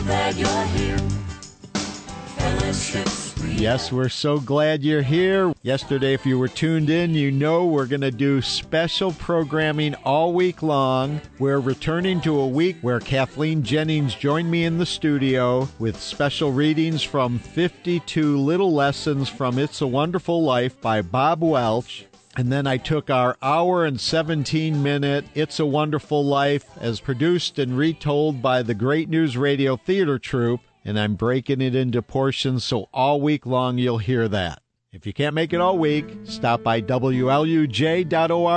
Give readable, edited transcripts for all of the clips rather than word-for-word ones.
glad you're here. Fellowship's Yes, we're so glad you're here. Yesterday, if you were tuned in, you know we're going to do special programming all week long. We're returning to a week where Kathleen Jennings joined me in the studio with special readings from 52 Little Lessons from It's a Wonderful Life by Bob Welch. And then I took our hour and 17-minute It's a Wonderful Life as produced and retold by the Great News Radio Theater Troupe, and I'm breaking it into portions so all week long you'll hear that. If you can't make it all week, stop by WLUJ.org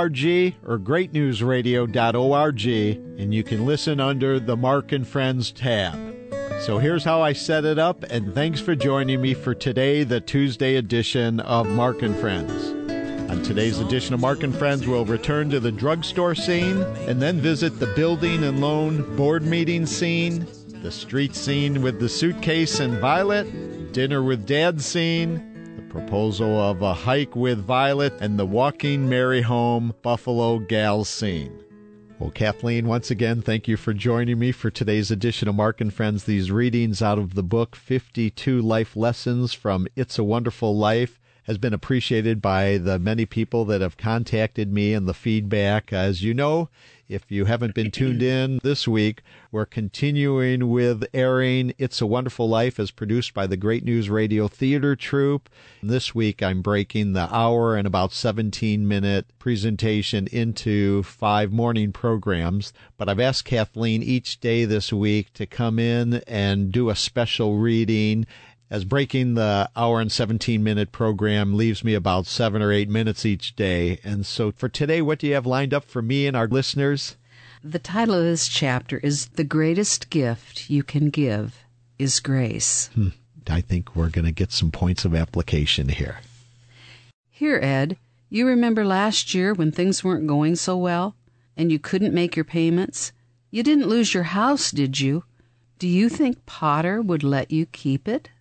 or GreatNewsRadio.org, and you can listen under the Mark and Friends tab. So here's how I set it up, and thanks for joining me for today, the Tuesday edition of Mark and Friends. On today's edition of Mark and Friends, we'll return to the drugstore scene and then visit the building and loan board meeting scene, the street scene with the suitcase and Violet, dinner with Dad scene, the proposal of a hike with Violet, and the walking Mary home Buffalo Gals scene. Well, Kathleen, once again, thank you for joining me for today's edition of Mark and Friends. These readings out of the book 52 Life Lessons from It's a Wonderful Life has been appreciated by the many people that have contacted me and the feedback. As you know, if you haven't been tuned in this week, we're continuing with airing It's a Wonderful Life as produced by the Great News Radio Theater Troupe. This week, I'm breaking the hour and about 17-minute presentation into 5 morning programs. But I've asked Kathleen each day this week to come in and do a special reading, as breaking the hour and 17-minute program leaves me about 7 or 8 minutes each day. And so for today, what do you have lined up for me and our listeners? The title of this chapter is The Greatest Gift You Can Give is Grace. I think we're going to get some points of application here. Here, Ed, you remember last year when things weren't going so well and you couldn't make your payments? You didn't lose your house, did you? Do you think Potter would let you keep it?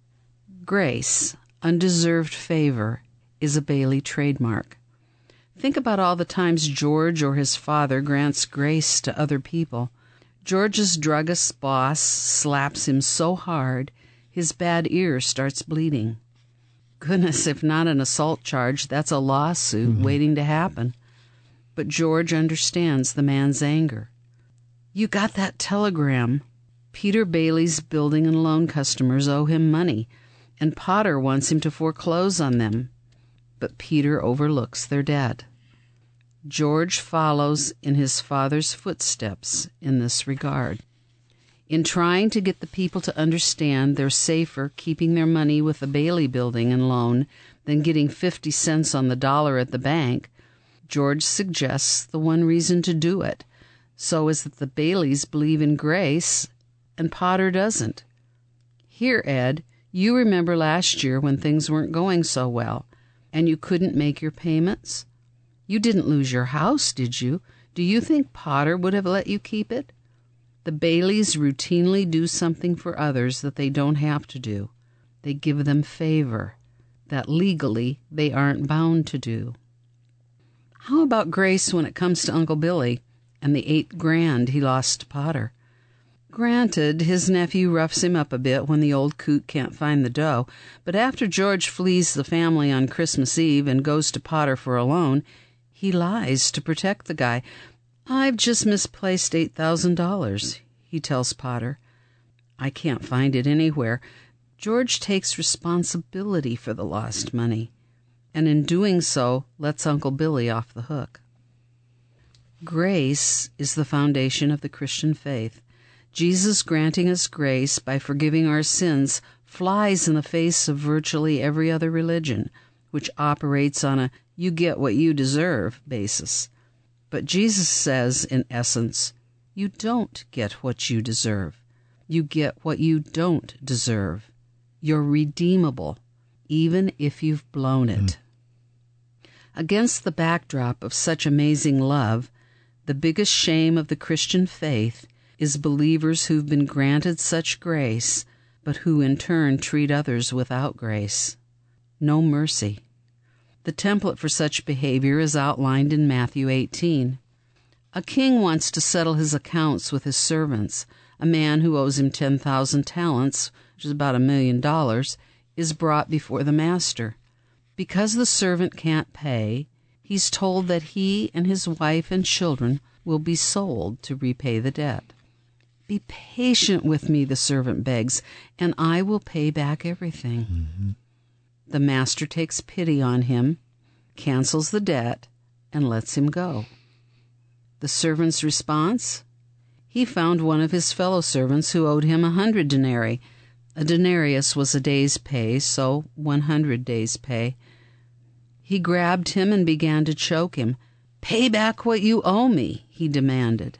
Grace, undeserved favor, is a Bailey trademark. Think about all the times George or his father grants grace to other people. George's druggist boss slaps him so hard, his bad ear starts bleeding. Goodness, if not an assault charge, that's a lawsuit waiting to happen. But George understands the man's anger. You got that telegram. Peter Bailey's building and loan customers owe him money, and Potter wants him to foreclose on them. But Peter overlooks their debt. George follows in his father's footsteps in this regard. In trying to get the people to understand they're safer keeping their money with the Bailey building and loan than getting 50 cents on the dollar at the bank, George suggests the one reason to do it, so is that the Baileys believe in grace and Potter doesn't. Here, Ed, you remember last year when things weren't going so well, and you couldn't make your payments? You didn't lose your house, did you? Do you think Potter would have let you keep it? The Baileys routinely do something for others that they don't have to do. They give them favor that legally they aren't bound to do. How about grace when it comes to Uncle Billy and the $8,000 he lost to Potter? Granted, his nephew roughs him up a bit when the old coot can't find the dough, but after George flees the family on Christmas Eve and goes to Potter for a loan, he lies to protect the guy. I've just misplaced $8,000, he tells Potter. I can't find it anywhere. George takes responsibility for the lost money, and in doing so, lets Uncle Billy off the hook. Grace is the foundation of the Christian faith. Jesus granting us grace by forgiving our sins flies in the face of virtually every other religion, which operates on a you get what you deserve basis. But Jesus says, in essence, you don't get what you deserve. You get what you don't deserve. You're redeemable, even if you've blown it. Against the backdrop of such amazing love, the biggest shame of the Christian faith is believers who've been granted such grace, but who in turn treat others without grace. No mercy. The template for such behavior is outlined in Matthew 18. A king wants to settle his accounts with his servants. a man who owes him 10,000 talents, which is about $1 million, is brought before the master. Because the servant can't pay, he's told that he and his wife and children will be sold to repay the debt. "Be patient with me," the servant begs, "and I will pay back everything." Mm-hmm. The master takes pity on him, cancels the debt, and lets him go. The servant's response? He found one of his fellow servants who owed him 100 denarii. A denarius was a day's pay, so 100 days' pay. He grabbed him and began to choke him. "Pay back what you owe me," he demanded.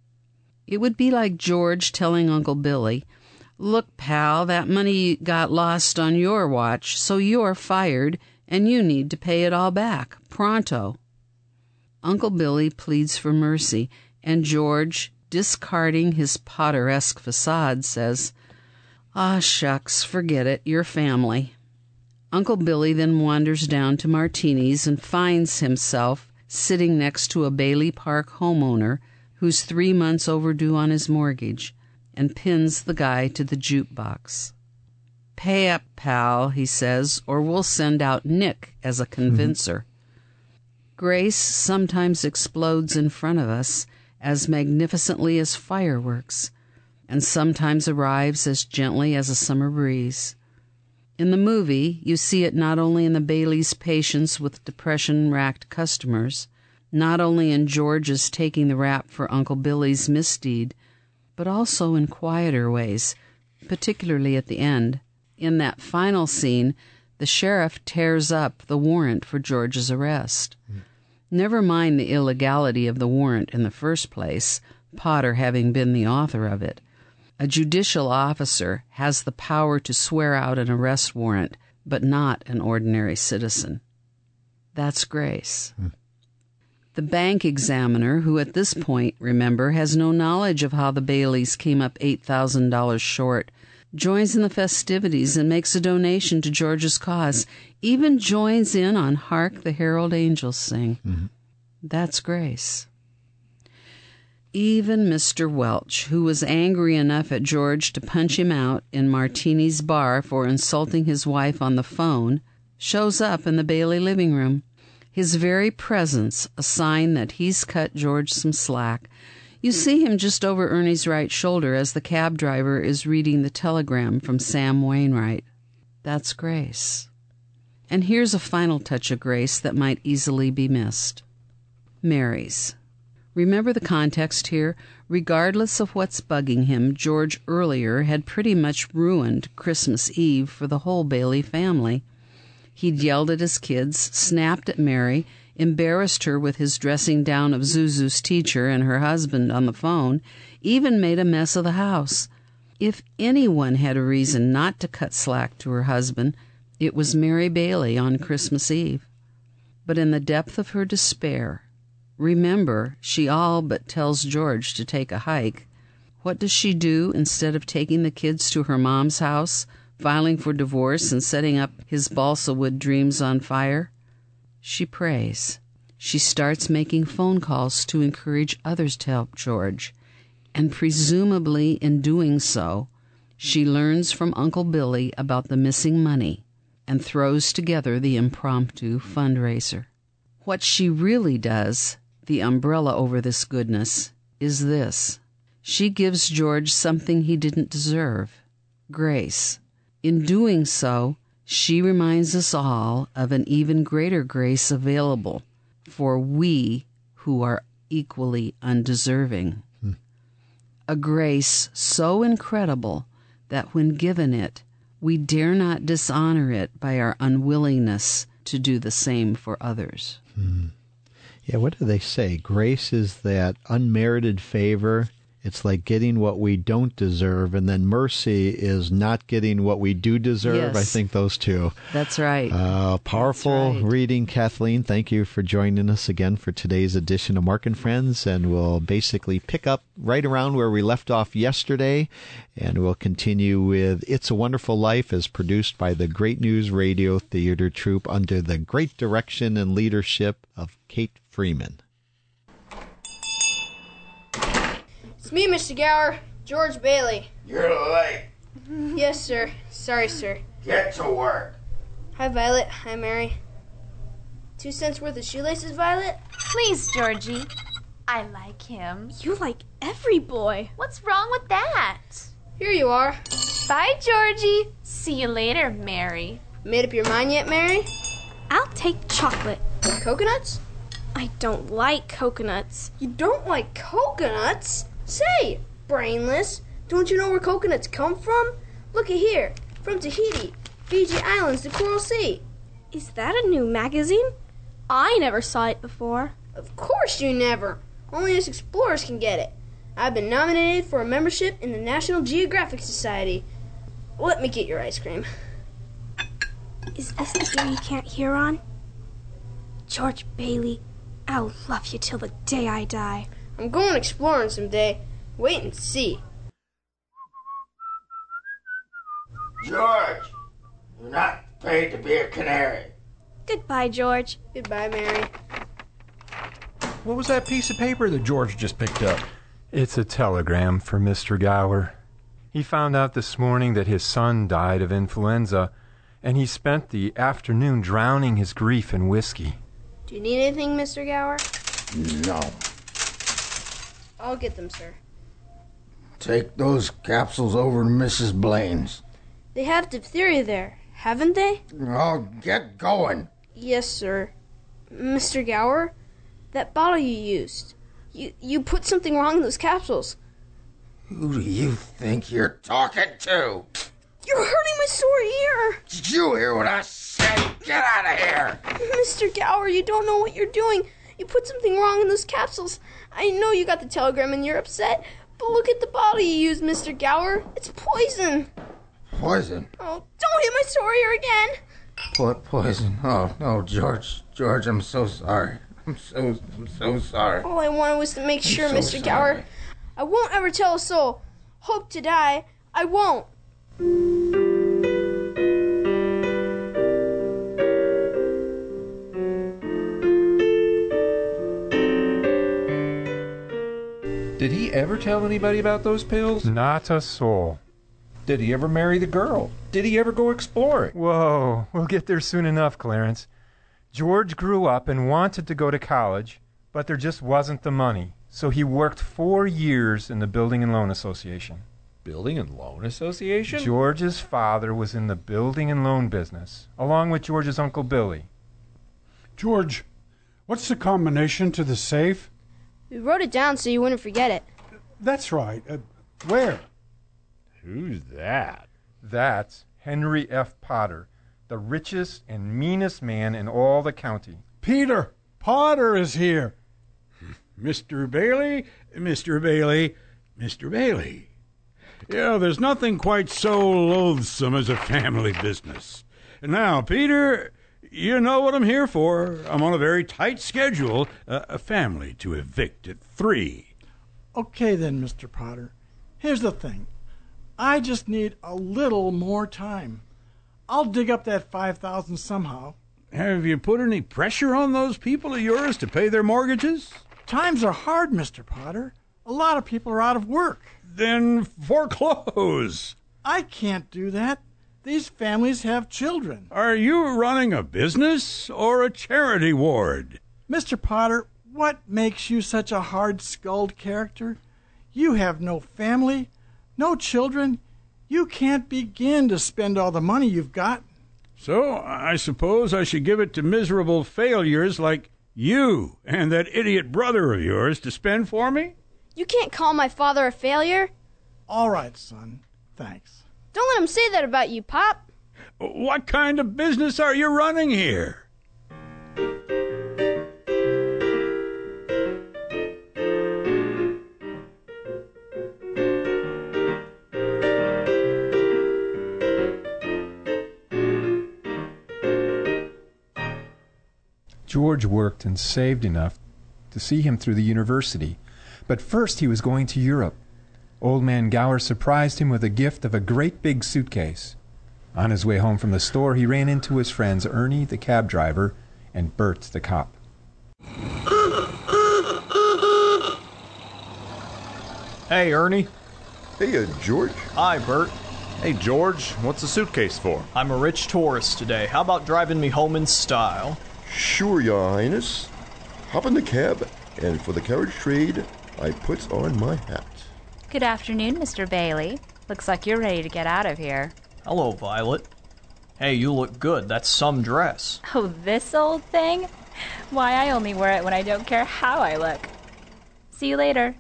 It would be like George telling Uncle Billy, "Look, pal, that money got lost on your watch, so you're fired, and you need to pay it all back, pronto." Uncle Billy pleads for mercy, and George, discarding his Potter-esque facade, says, "Ah, shucks, forget it, you're family." Uncle Billy then wanders down to Martini's and finds himself sitting next to a Bailey Park homeowner who's 3 months overdue on his mortgage, and pins the guy to the jukebox. "Pay up, pal," he says, "or we'll send out Nick as a convincer." Grace sometimes explodes in front of us as magnificently as fireworks, and sometimes arrives as gently as a summer breeze. In the movie, you see it not only in the Bailey's patience with depression-racked customers, not only in George's taking the rap for Uncle Billy's misdeed, but also in quieter ways, particularly at the end. In that final scene, the sheriff tears up the warrant for George's arrest. Never mind the illegality of the warrant in the first place, Potter having been the author of it. A judicial officer has the power to swear out an arrest warrant, but not an ordinary citizen. That's grace. The bank examiner, who at this point, remember, has no knowledge of how the Baileys came up $8,000 short, joins in the festivities and makes a donation to George's cause, even joins in on Hark the Herald Angels Sing. Mm-hmm. That's grace. Even Mr. Welch, who was angry enough at George to punch him out in Martini's bar for insulting his wife on the phone, shows up in the Bailey living room. His very presence a sign that he's cut George some slack. You see him just over Ernie's right shoulder as the cab driver is reading the telegram from Sam Wainwright. That's grace. And here's a final touch of grace that might easily be missed. Mary's. Remember the context here? Regardless of what's bugging him, George earlier had pretty much ruined Christmas Eve for the whole Bailey family. He'd yelled at his kids, snapped at Mary, embarrassed her with his dressing down of Zuzu's teacher and her husband on the phone, even made a mess of the house. If anyone had a reason not to cut slack to her husband, it was Mary Bailey on Christmas Eve. But in the depth of her despair, remember, she all but tells George to take a hike. What does she do instead of taking the kids to her mom's house, filing for divorce, and setting up his balsa wood dreams on fire? She prays. She starts making phone calls to encourage others to help George. And presumably in doing so, she learns from Uncle Billy about the missing money and throws together the impromptu fundraiser. What she really does, the umbrella over this goodness, is this. She gives George something he didn't deserve, grace. In doing so, she reminds us all of an even greater grace available for we who are equally undeserving. A grace so incredible that when given it, we dare not dishonor it by our unwillingness to do the same for others. Yeah, what do they say? Grace is that unmerited favor. It's like getting what we don't deserve, and then mercy is not getting what we do deserve. Yes. I think those two. That's right. Powerful That's right. reading, Kathleen. Thank you for joining us again for today's edition of Mark and Friends, and we'll basically pick up right around where we left off yesterday, and we'll continue with It's a Wonderful Life as produced by the Great News Radio Theater Troupe under the great direction and leadership of Kate Freeman. It's me, Mr. Gower. George Bailey. You're late. Yes, sir. Sorry, sir. Get to work. Hi, Violet. Hi, Mary. 2 cents worth of shoelaces, Violet? Please, Georgie. I like him. You like every boy. What's wrong with that? Here you are. Bye, Georgie. See you later, Mary. Made up your mind yet, Mary? I'll take chocolate. Coconuts? I don't like coconuts. You don't like coconuts? Say, brainless, don't you know where coconuts come from? Look at here. From Tahiti, Fiji Islands, the Coral Sea. Is that a new magazine? I never saw it before. Of course you never. Only us explorers can get it. I've been nominated for a membership in the National Geographic Society. Let me get your ice cream. Is this the ear you can't hear on? George Bailey, I'll love you till the day I die. I'm going exploring someday. Wait and see. George, you're not paid to be a canary. Goodbye, George. Goodbye, Mary. What was that piece of paper that George just picked up? It's a telegram for Mr. Gower. He found out this morning that his son died of influenza, and he spent the afternoon drowning his grief in whiskey. Do you need anything, Mr. Gower? No. I'll get them, sir. Take those capsules over to Mrs. Blaine's. They have diphtheria there, haven't they? Oh, get going. Yes, sir. Mr. Gower, that bottle you used, you put something wrong in those capsules. Who do you think you're talking to? You're hurting my sore ear. Did you hear what I said? Get out of here. Mr. Gower, you don't know what you're doing. You put something wrong in those capsules. I know you got the telegram and you're upset, but look at the bottle you used, Mr. Gower. It's poison. Poison? Oh, don't hit my sore ear again. Poison? Oh, no, George. George, I'm so sorry. I'm so sorry. All I wanted was to make sure, so Mr. Gower. sorry. I won't ever tell a soul. Hope to die. I won't. Did he ever tell anybody about those pills? Not a soul. Did he ever marry the girl? Did he ever go exploring? Whoa, we'll get there soon enough, Clarence. George grew up and wanted to go to college, but there just wasn't the money. So he worked 4 years in the Building and Loan Association. Building and Loan Association? George's father was in the building and loan business, along with George's Uncle Billy. George, what's the combination to the safe? We wrote it down so you wouldn't forget it. That's right. Where? Who's that? That's Henry F. Potter, the richest and meanest man in all the county. Peter Potter is here. Mr. Bailey, Mr. Bailey, Mr. Bailey. Yeah, there's nothing quite so loathsome as a family business. And now, Peter, you know what I'm here for. I'm on a very tight schedule, a family to evict at 3. Okay then, Mr. Potter. Here's the thing. I just need a little more time. I'll dig up that $5,000 somehow. Have you put any pressure on those people of yours to pay their mortgages? Times are hard, Mr. Potter. A lot of people are out of work. Then foreclose. I can't do that. These families have children. Are you running a business or a charity ward? Mr. Potter, what makes you such a hard-skulled character? You have no family, no children. You can't begin to spend all the money you've got. So I suppose I should give it to miserable failures like you and that idiot brother of yours to spend for me? You can't call my father a failure. All right, son. Thanks. Don't let him say that about you, Pop. What kind of business are you running here? George worked and saved enough to see him through the university, but first he was going to Europe. Old man Gower surprised him with a gift of a great big suitcase. On his way home from the store, he ran into his friends Ernie, the cab driver, and Bert, the cop. Hey, Ernie. Hey, George. Hi, Bert. Hey, George, what's the suitcase for? I'm a rich tourist today. How about driving me home in style? Sure, Your Highness. Hop in the cab, and for the carriage trade, I puts on my hat. Good afternoon, Mr. Bailey. Looks like you're ready to get out of here. Hello, Violet. Hey, you look good. That's some dress. Oh, this old thing? Why, I only wear it when I don't care how I look. See you later.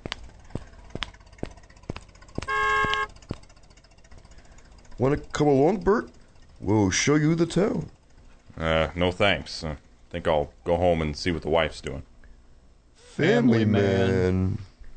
Want to come along, Bert? We'll show you the town. No thanks. Think I'll go home and see what the wife's doing. Family man.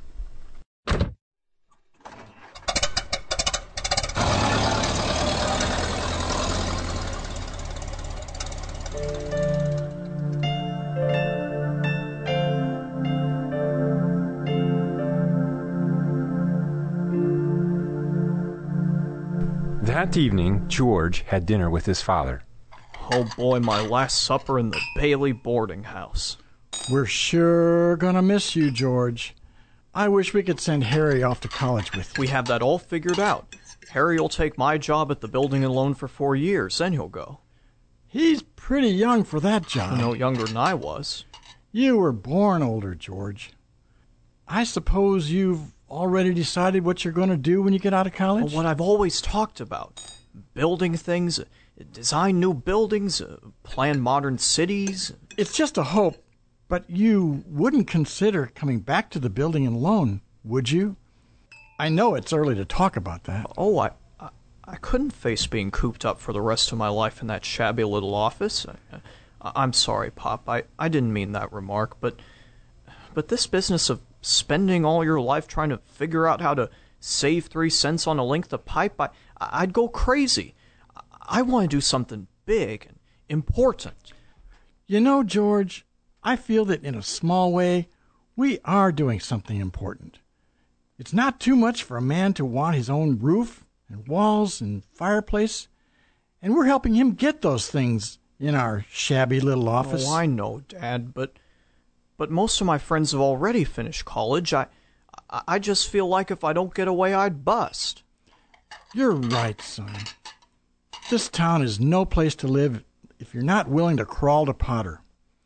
That evening, George had dinner with his father. Oh boy, my last supper in the Bailey boarding house. We're sure gonna miss you, George. I wish we could send Harry off to college with you. We have that all figured out. Harry will take my job at the building and loan for 4 years, then he'll go. He's pretty young for that job. No younger than I was. You were born older, George. I suppose you've already decided what you're going to do when you get out of college? Well, what I've always talked about. Building things, design new buildings, plan modern cities. It's just a hope, but you wouldn't consider coming back to the building and loan, would you? I know it's early to talk about that. Oh, I couldn't face being cooped up for the rest of my life in that shabby little office. I'm sorry, Pop. I didn't mean that remark, but this business of spending all your life trying to figure out how to save 3 cents on a length of pipe, I'd go crazy. I want to do something big and important. You know, George, I feel that in a small way, we are doing something important. It's not too much for a man to want his own roof and walls and fireplace, and we're helping him get those things in our shabby little office. Oh, I know, Dad, but most of my friends have already finished college. I just feel like if I don't get away, I'd bust. You're right, son. This town is no place to live if you're not willing to crawl to Potter.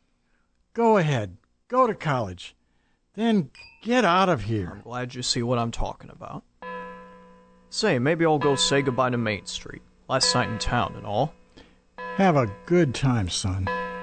Go ahead. Go to college. Then get out of here. I'm glad you see what I'm talking about. Say, maybe I'll go say goodbye to Main Street. Last night in town and all. Have a good time, son.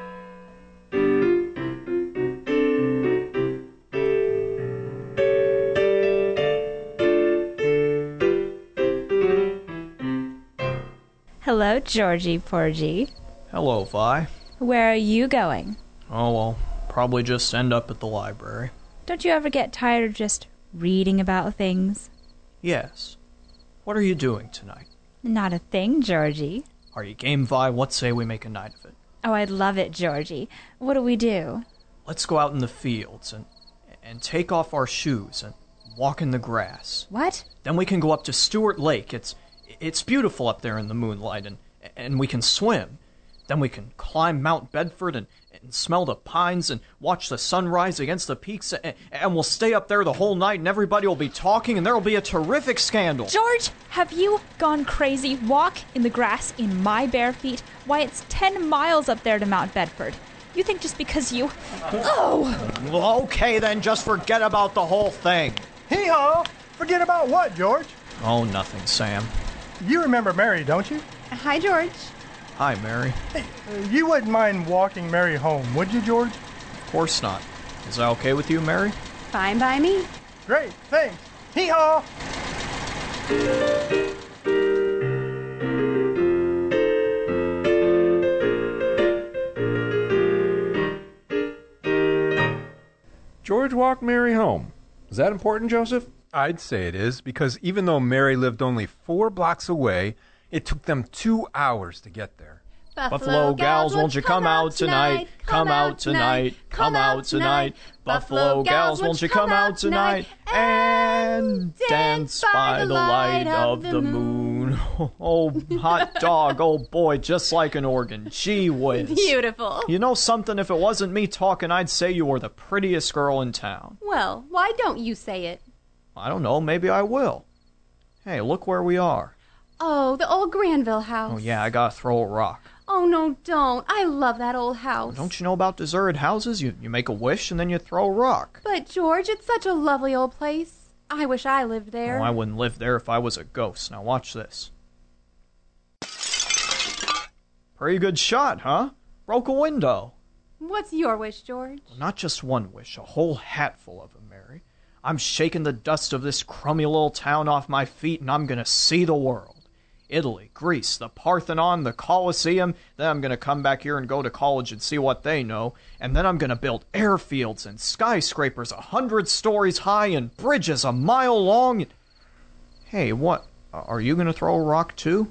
Hello, Georgie Porgy. Hello, Vi. Where are you going? Oh, well, probably just end up at the library. Don't you ever get tired of just reading about things? Yes. What are you doing tonight? Not a thing, Georgie. Are you game, Vi? What say we make a night of it? Oh, I'd love it, Georgie. What do we do? Let's go out in the fields and take off our shoes and walk in the grass. What? Then we can go up to Stewart Lake. It's beautiful up there in the moonlight, and we can swim. Then we can climb Mount Bedford and smell the pines and watch the sunrise against the peaks, and we'll stay up there the whole night, and everybody will be talking, and there will be a terrific scandal. George, have you gone crazy? Walk in the grass in my bare feet? Why, it's 10 miles up there to Mount Bedford. You think just because you... Oh! Well, okay, then just forget about the whole thing. Hee-haw! Forget about what, George? Oh, nothing, Sam. You remember Mary, don't you? Hi, George. Hi, Mary. Hey, you wouldn't mind walking Mary home, would you, George? Of course not. Is that okay with you, Mary? Fine by me. Great, thanks. Hee-haw! George walked Mary home. Is that important, Joseph? I'd say it is, because even though Mary lived only 4 blocks away, it took them 2 hours to get there. Buffalo gals, won't you come out tonight? Come out tonight, come out tonight. Buffalo gals, won't you come out tonight and dance by the light of the moon? Oh, hot dog, oh boy, just like an organ. Gee whiz. Beautiful. You know something, if it wasn't me talking, I'd say you were the prettiest girl in town. Well, why don't you say it? I don't know, maybe I will. Hey, look where we are. Oh, the old Granville house. Oh, yeah, I gotta throw a rock. Oh, no, don't. I love that old house. Don't you know about deserted houses? You make a wish and then you throw a rock. But, George, it's such a lovely old place. I wish I lived there. Oh, I wouldn't live there if I was a ghost. Now watch this. Pretty good shot, huh? Broke a window. What's your wish, George? Well, not just one wish, a whole hatful of them, Mary. I'm shaking the dust of this crummy little town off my feet, and I'm gonna see the world. Italy, Greece, the Parthenon, the Colosseum. Then I'm gonna come back here and go to college and see what they know. And then I'm gonna build airfields and skyscrapers 100 stories high and bridges a mile long. Hey, what? Are you gonna throw a rock too?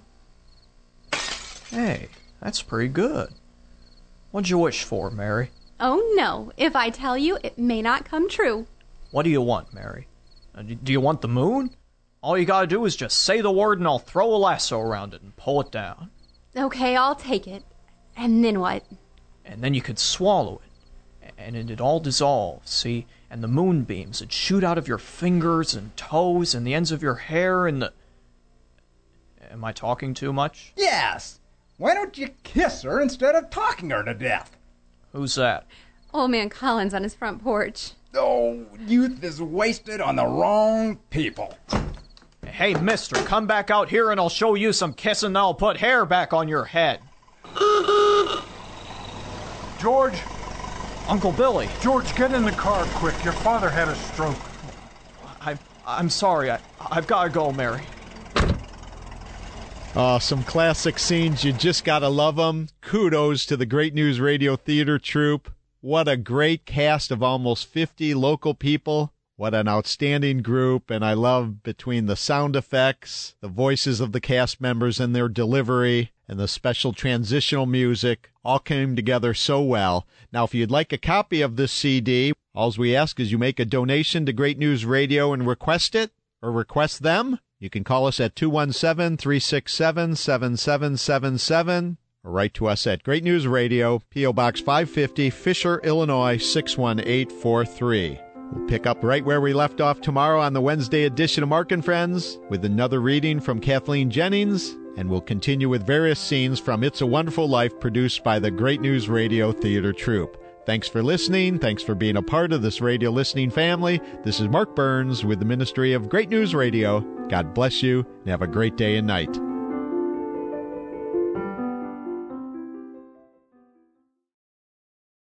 Hey, that's pretty good. What'd you wish for, Mary? Oh, no. If I tell you, it may not come true. What do you want, Mary? Do you want the moon? All you gotta do is just say the word and I'll throw a lasso around it and pull it down. Okay, I'll take it. And then what? And then you could swallow it. And it'd all dissolve, see? And the moonbeams would shoot out of your fingers and toes and the ends of your hair and the... Am I talking too much? Yes! Why don't you kiss her instead of talking her to death? Who's that? Old man Collins on his front porch. Oh, youth is wasted on the wrong people. Hey, mister, come back out here and I'll show you some kissing and I'll put hair back on your head. George! Uncle Billy! George, get in the car quick. Your father had a stroke. I'm sorry. I've got to go, Mary. Some classic scenes. You just got to love them. Kudos to the Great News Radio Theater Troupe. What a great cast of almost 50 local people. What an outstanding group. And I love between the sound effects, the voices of the cast members and their delivery, and the special transitional music all came together so well. Now, if you'd like a copy of this CD, all we ask is you make a donation to Great News Radio and request it, or request them. You can call us at 217-367-7777 or write to us at Great News Radio, P.O. Box 550, Fisher, Illinois, 61843. We'll pick up right where we left off tomorrow on the Wednesday edition of Mark and Friends with another reading from Kathleen Jennings, and we'll continue with various scenes from It's a Wonderful Life produced by the Great News Radio Theater Troupe. Thanks for listening. Thanks for being a part of this radio listening family. This is Mark Burns with the Ministry of Great News Radio. God bless you and have a great day and night.